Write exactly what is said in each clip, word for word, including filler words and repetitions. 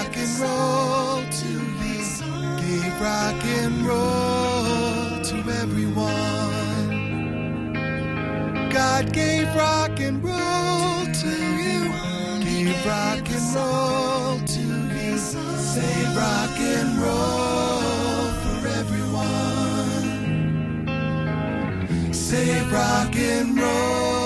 rock and roll to you. Gave rock and roll to everyone. God gave rock and roll to you. Gave rock and roll to you. Say rock and roll for everyone. Say rock and roll.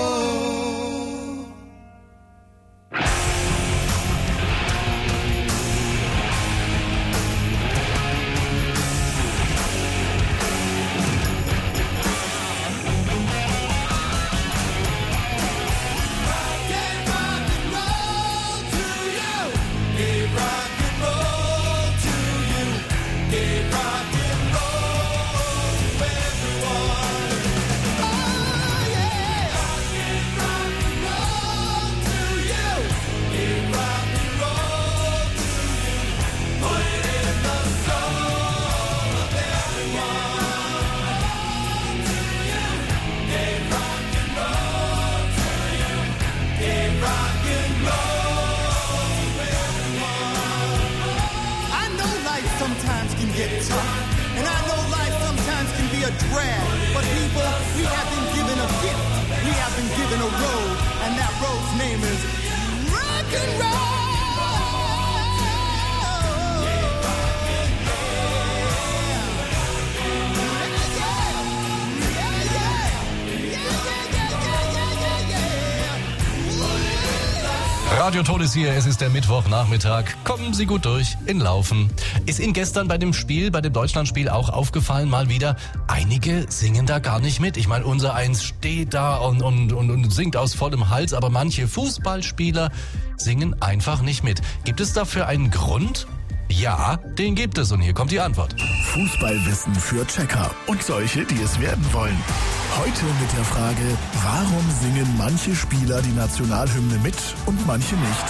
Radio Ton ist hier, es ist der Mittwochnachmittag. Kommen Sie gut durch in Laufen. Ist Ihnen gestern bei dem Spiel, bei dem Deutschlandspiel auch aufgefallen, mal wieder, einige singen da gar nicht mit. Ich meine, unser Eins steht da und, und, und, und singt aus vollem Hals, aber manche Fußballspieler singen einfach nicht mit. Gibt es dafür einen Grund? Ja, den gibt es und hier kommt die Antwort. Fußballwissen für Checker und solche, die es werden wollen. Heute mit der Frage, warum singen manche Spieler die Nationalhymne mit und manche nicht?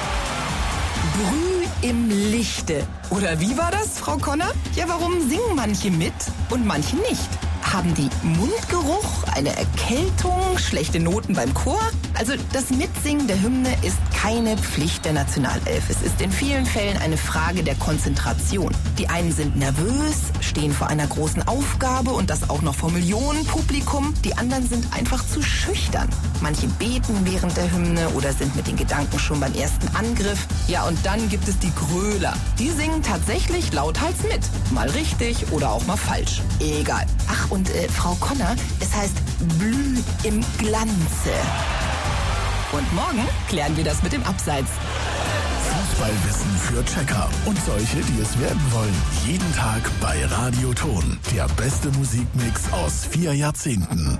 Brüh im Lichte. Oder wie war das, Frau Conner? Ja, warum singen manche mit und manche nicht? Haben die Mundgeruch, eine Erkältung, schlechte Noten beim Chor? Also das Mitsingen der Hymne ist keine Pflicht der Nationalelf. Es ist in vielen Fällen eine Frage der Konzentration. Die einen sind nervös, stehen vor einer großen Aufgabe und das auch noch vor Millionenpublikum. Die anderen sind einfach zu schüchtern. Manche beten während der Hymne oder sind mit den Gedanken schon beim ersten Angriff. Ja, und dann gibt es die Gröler. Die singen tatsächlich lauthals mit. Mal richtig oder auch mal falsch. Egal. Ach, und äh, Frau Conner, es heißt Blüh im Glanze. Und morgen klären wir das mit dem Abseits. Fußballwissen für Checker und solche, die es werden wollen. Jeden Tag bei Radio Ton. Der beste Musikmix aus vier Jahrzehnten.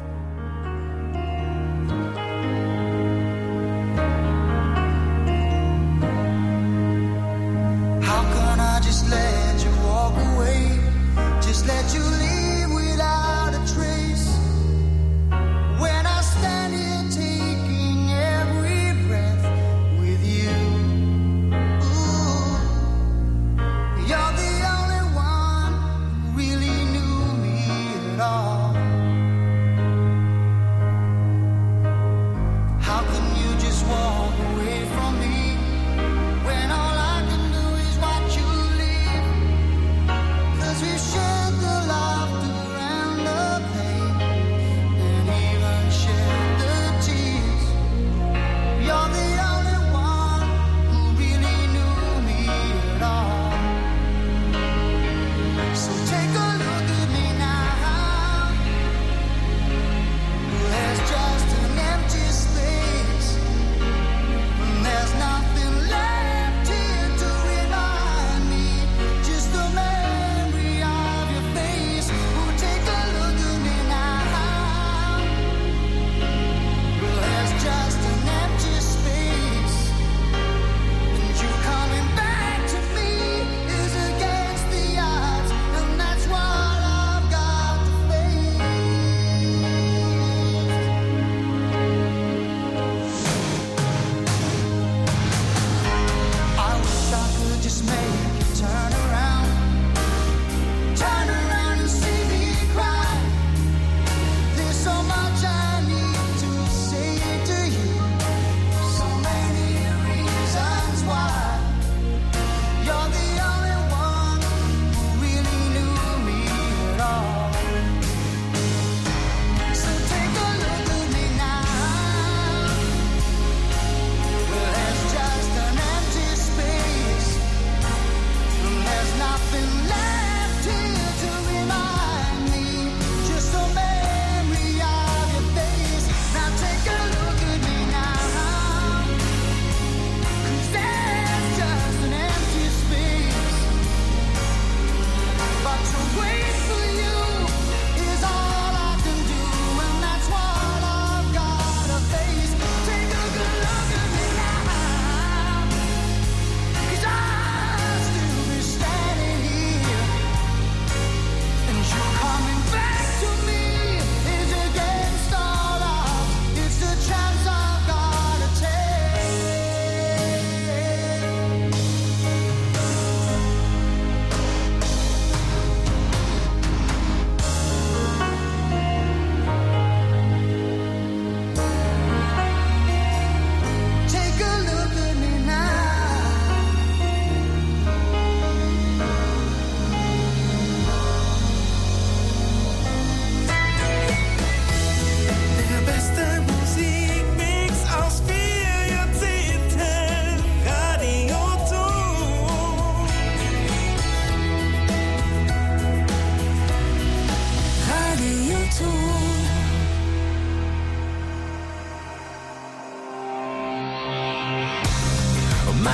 How can I just let you walk away? Just let you leave without a trace. When I stand here taking every breath with you. Ooh, you're the only one who really knew me at all. How can you just walk away from me when all I can do is watch you leave? 'Cause we've shared the love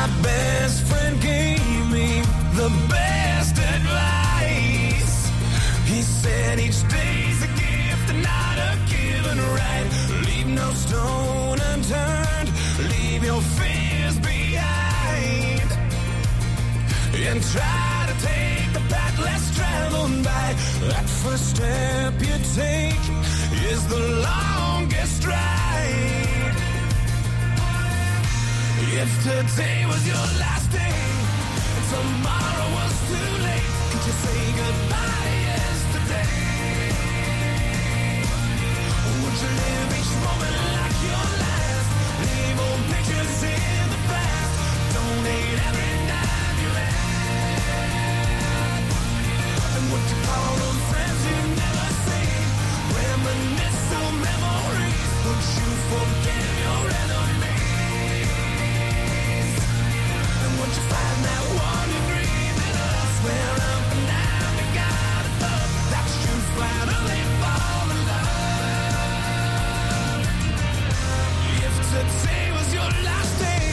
best friend gave me the best advice. He said each day's a gift and not a given right. Leave no stone unturned, leave your fears behind, and try to take the path less traveled by. That first step you take is the longest ride. If today was your last day, tomorrow was too late, could you say goodbye to yesterday? Would you live each moment like your last? Leave old pictures in the past. Donate every dime you had. And what you call those friends you never see? Reminisce on memories. Would you forgive your enemies? And would you find that one you dream in us? Where up and down you got it up. That's you finally fall in love. If today was your last day,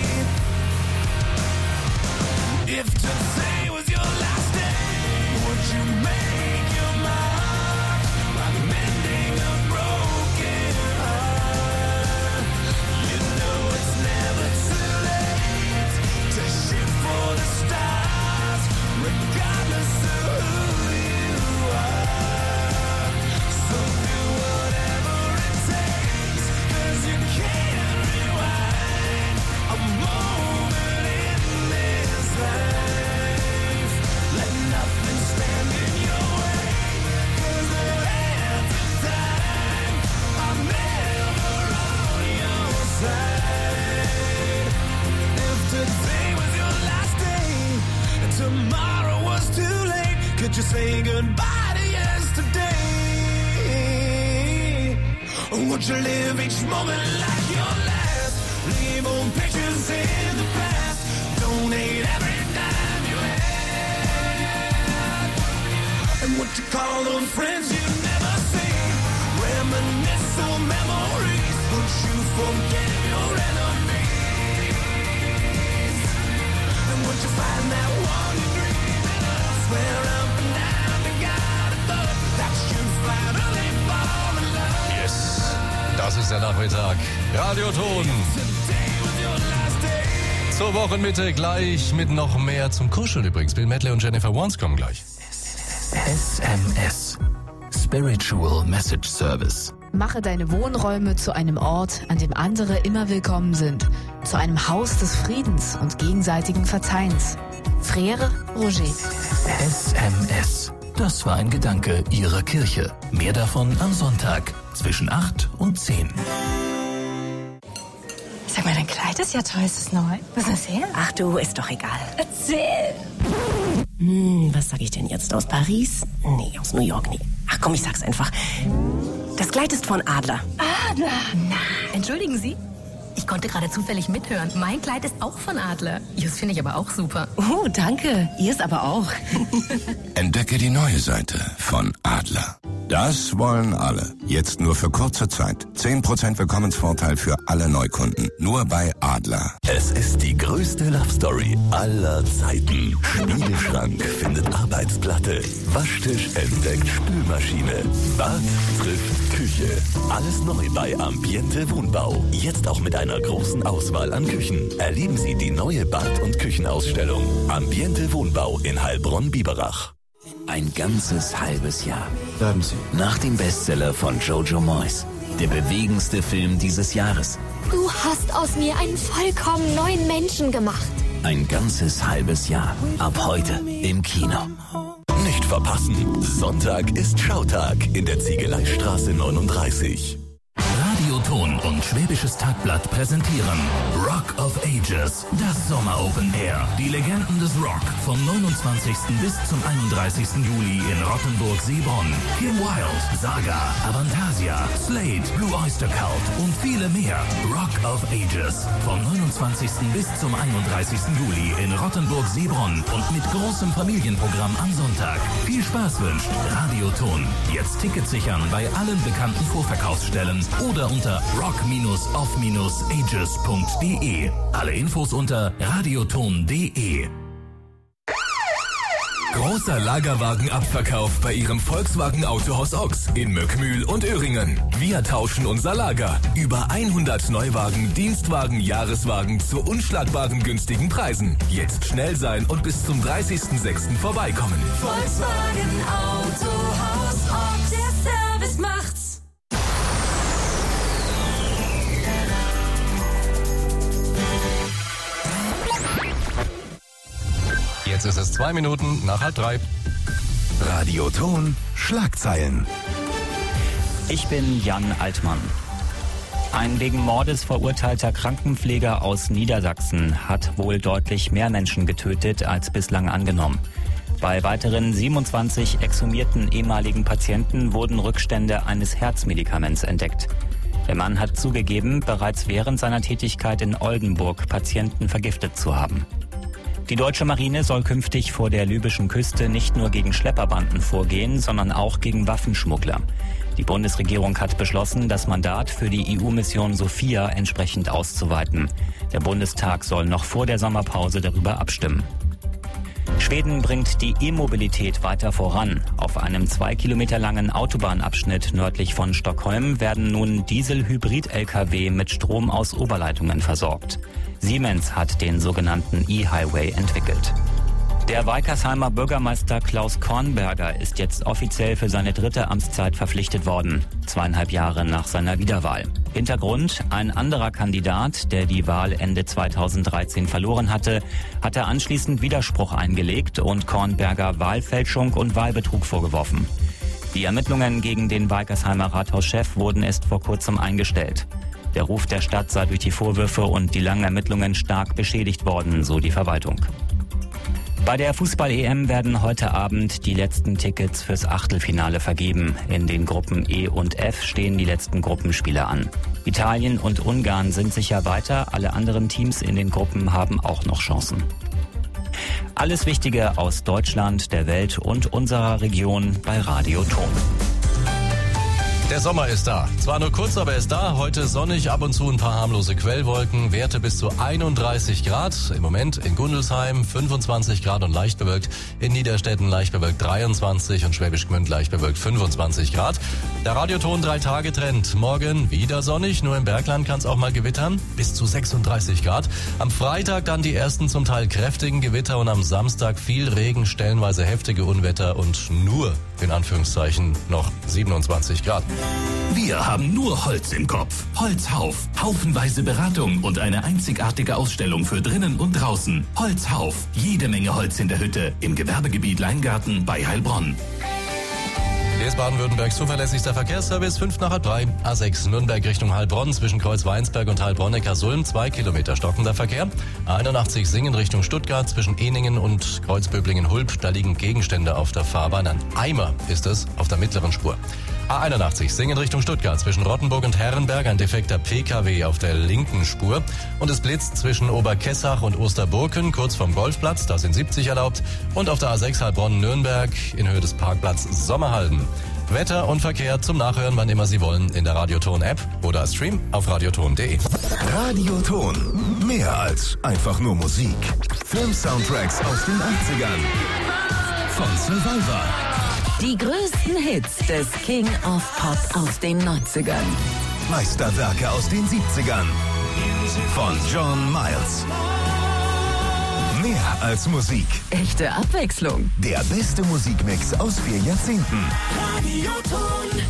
if today was your last day, would you make your mark by mending a broken heart? You know it's never too late to shoot for the stars, regardless of who you are. So do whatever it takes, 'cause you can't rewind a moment in this life. Let nothing stand in your way, 'cause the hands of time are never on your side. If today was your last day and tomorrow was too late, could you say goodbye to yesterday? Or would you live each moment like your last? Leave old pictures in the past. Donate every dime you had. And what you call those friends you never see? Reminisce on memories. Would you forget your enemies? And would you find that one you dream in us? Where up and down you got it up. That's you finally fall in love. Yes, das ist der Nachmittag. Radioton. Today was your last day. Zur Wochenmitte gleich mit noch mehr zum Kuscheln übrigens. Bill Medley und Jennifer Warnes kommen gleich. S M S. Spiritual Message Service. Mache deine Wohnräume zu einem Ort, an dem andere immer willkommen sind. Zu einem Haus des Friedens und gegenseitigen Verzeihens. Frère Roger. S M S. Das war ein Gedanke Ihrer Kirche. Mehr davon am Sonntag zwischen acht und zehn. Sag mal, dein Kleid ist ja toll. Ist es neu? Was ist das her? Ach du, ist doch egal. Erzähl. Hm, was sag ich denn jetzt? Aus Paris? Nee, aus New York, nee. Ach komm, ich sag's einfach. Das Kleid ist von Adler. Adler. Na, entschuldigen Sie? Ich konnte gerade zufällig mithören. Mein Kleid ist auch von Adler. Ihres finde ich aber auch super. Oh, danke. Ihrs aber auch. Entdecke die neue Seite von Adler. Das wollen alle. Jetzt nur für kurze Zeit. zehn Prozent Willkommensvorteil für alle Neukunden. Nur bei Adler. Es ist die größte Love Story aller Zeiten. Spiegelschrank findet Arbeitsplatte. Waschtisch entdeckt Spülmaschine. Bad trifft Küche. Alles neu bei Ambiente Wohnbau. Jetzt auch mit einer großen Auswahl an Küchen. Erleben Sie die neue Bad- und Küchenausstellung. Ambiente Wohnbau in Heilbronn-Biberach. Ein ganzes halbes Jahr. Bleiben Sie. Nach dem Bestseller von Jojo Moyes. Der bewegendste Film dieses Jahres. Du hast aus mir einen vollkommen neuen Menschen gemacht. Ein ganzes halbes Jahr. Ab heute im Kino. Nicht verpassen. Sonntag ist Schautag in der Ziegeleistraße neununddreißig. Radioton und Schwäbisches Tagblatt präsentieren Rock of Ages, das Sommer Open Air. Die Legenden des Rock vom neunundzwanzigsten bis zum einunddreißigsten Juli in Rottenburg-Seebronn. Kim Wilde, Saga, Avantasia, Slade, Blue Oyster Cult und viele mehr. Rock of Ages vom neunundzwanzigsten bis zum einunddreißigsten Juli in Rottenburg-Seebronn und mit großem Familienprogramm am Sonntag. Viel Spaß wünscht Radioton. Jetzt Tickets sichern bei allen bekannten Vorverkaufsstellen oder unter unter rock off ages punkt de. Alle Infos unter radioton punkt de. Großer Lagerwagenabverkauf bei Ihrem Volkswagen Autohaus Ochs in Möckmühl und Öhringen. Wir tauschen unser Lager. Über hundert Neuwagen, Dienstwagen, Jahreswagen zu unschlagbaren günstigen Preisen. Jetzt schnell sein und bis zum dreißigsten sechsten vorbeikommen. Volkswagen Autohaus Ochs, der Service macht's. Jetzt ist es zwei Minuten nach halb drei. Radioton Schlagzeilen. Ich bin Jan Altmann. Ein wegen Mordes verurteilter Krankenpfleger aus Niedersachsen hat wohl deutlich mehr Menschen getötet als bislang angenommen. Bei weiteren siebenundzwanzig exhumierten ehemaligen Patienten wurden Rückstände eines Herzmedikaments entdeckt. Der Mann hat zugegeben, bereits während seiner Tätigkeit in Oldenburg Patienten vergiftet zu haben. Die deutsche Marine soll künftig vor der libyschen Küste nicht nur gegen Schlepperbanden vorgehen, sondern auch gegen Waffenschmuggler. Die Bundesregierung hat beschlossen, das Mandat für die E U-Mission Sophia entsprechend auszuweiten. Der Bundestag soll noch vor der Sommerpause darüber abstimmen. Schweden bringt die E-Mobilität weiter voran. Auf einem zwei Kilometer langen Autobahnabschnitt nördlich von Stockholm werden nun Diesel-Hybrid-L K W mit Strom aus Oberleitungen versorgt. Siemens hat den sogenannten E-Highway entwickelt. Der Weitersheimer Bürgermeister Klaus Kornberger ist jetzt offiziell für seine dritte Amtszeit verpflichtet worden, zweieinhalb Jahre nach seiner Wiederwahl. Hintergrund: ein anderer Kandidat, der die Wahl Ende zweitausenddreizehn verloren hatte, hatte anschließend Widerspruch eingelegt und Kornberger Wahlfälschung und Wahlbetrug vorgeworfen. Die Ermittlungen gegen den Weitersheimer Rathauschef wurden erst vor kurzem eingestellt. Der Ruf der Stadt sei durch die Vorwürfe und die langen Ermittlungen stark beschädigt worden, so die Verwaltung. Bei der Fußball-E M werden heute Abend die letzten Tickets fürs Achtelfinale vergeben. In den Gruppen E und F stehen die letzten Gruppenspiele an. Italien und Ungarn sind sicher weiter, alle anderen Teams in den Gruppen haben auch noch Chancen. Alles Wichtige aus Deutschland, der Welt und unserer Region bei Radioton. Der Sommer ist da. Zwar nur kurz, aber er ist da. Heute sonnig, ab und zu ein paar harmlose Quellwolken. Werte bis zu einunddreißig Grad. Im Moment in Gundelsheim fünfundzwanzig Grad und leicht bewölkt. In Niederstetten leicht bewölkt dreiundzwanzig und Schwäbisch Gmünd leicht bewölkt fünfundzwanzig Grad. Der Radioton drei Tage Trend. Morgen wieder sonnig, nur im Bergland kann es auch mal gewittern. Bis zu sechsunddreißig Grad. Am Freitag dann die ersten zum Teil kräftigen Gewitter und am Samstag viel Regen, stellenweise heftige Unwetter und nur in Anführungszeichen noch siebenundzwanzig Grad. Wir haben nur Holz im Kopf. Holzhauf. Haufenweise Beratung und eine einzigartige Ausstellung für drinnen und draußen. Holzhauf. Jede Menge Holz in der Hütte im Gewerbegebiet Leingarten bei Heilbronn. Hier ist Baden-Württembergs zuverlässigster Verkehrsservice, fünf nach halb drei. A sechs Nürnberg Richtung Heilbronn zwischen Kreuz-Weinsberg und Heilbronn-Neckarsulm, zwei Kilometer stockender Verkehr. A einundachtzig Singen Richtung Stuttgart zwischen Ehningen und Kreuzböblingen-Hulb, da liegen Gegenstände auf der Fahrbahn. Ein Eimer ist es auf der mittleren Spur. A einundachtzig Singen Richtung Stuttgart zwischen Rottenburg und Herrenberg, ein defekter P K W auf der linken Spur. Und es blitzt zwischen Oberkessach und Osterburken, kurz vom Golfplatz, da sind siebzig erlaubt. Und auf der A sechs Heilbronn-Nürnberg in Höhe des Parkplatzes Sommerhalden. Wetter und Verkehr zum Nachhören, wann immer Sie wollen, in der Radioton-App oder Stream auf radioton punkt de. Radioton. Mehr als einfach nur Musik. Film-Soundtracks aus den achtzigern. Von Survivor. Die größten Hits des King of Pop aus den neunzigern. Meisterwerke aus den siebzigern. Von John Miles. Mehr als Musik. Echte Abwechslung. Der beste Musikmix aus vier Jahrzehnten. Radioton.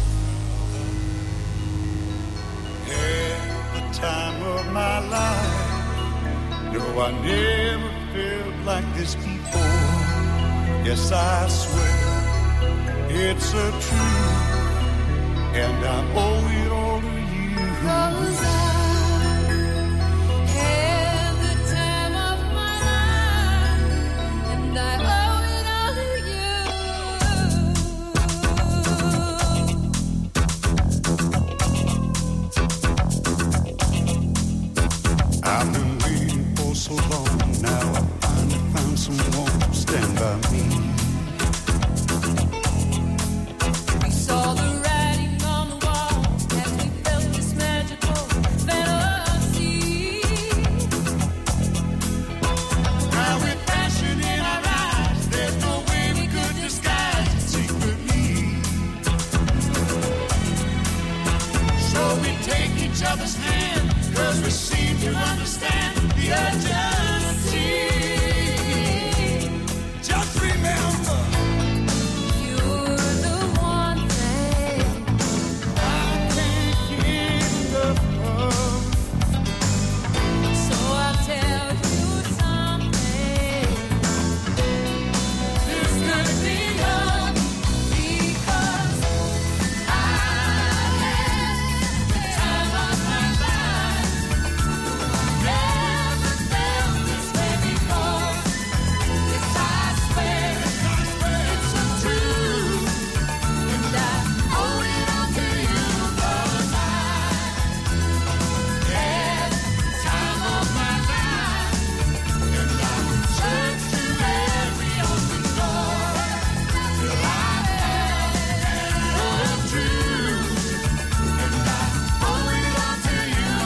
At the time of my life, no, I never felt like this before. Yes, I swear. It's a truth, and I owe it all to you. 'Cause I had the time of my life, and I owe it all to you. I've been waiting for so long now. I finally found someone to stand by me. Saw the writing on the wall as we felt this magic never seem to understand the urgency. Just remember, you're the one thing I can't get enough of. So I'll tell you something. This could be love because I had the time of my life. Never felt this way before. Yes, I swear it's so true. And I owe it all to you 'cause I had the time of my life. And I searched through every open door till I found the truth. And I owe it all to you.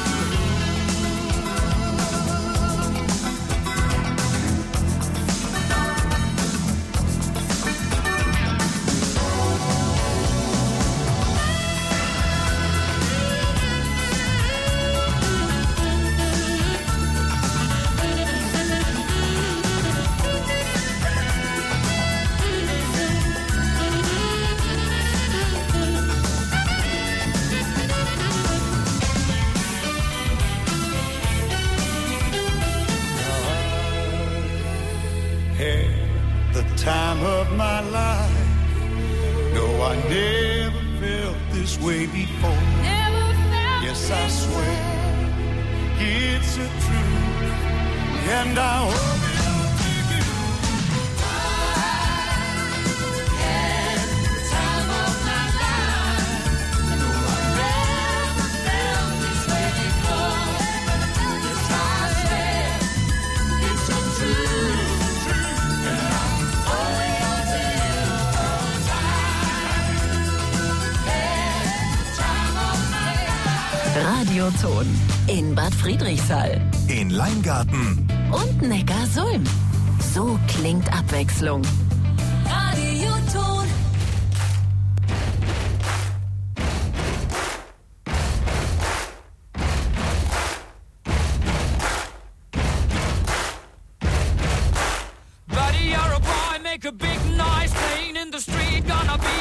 Had the time of my life. No, I never felt this way before. Never felt yes, I swear it's a truth, and I hope it all to you. I had the time of my life. No, I never felt this way before. Yes, I swear it's a truth. Radioton in Bad Friedrichshall In Leingarten und Neckarsulm. So klingt Abwechslung. Radioton. Buddy, you're a boy, make a big noise playing in the street. Gonna be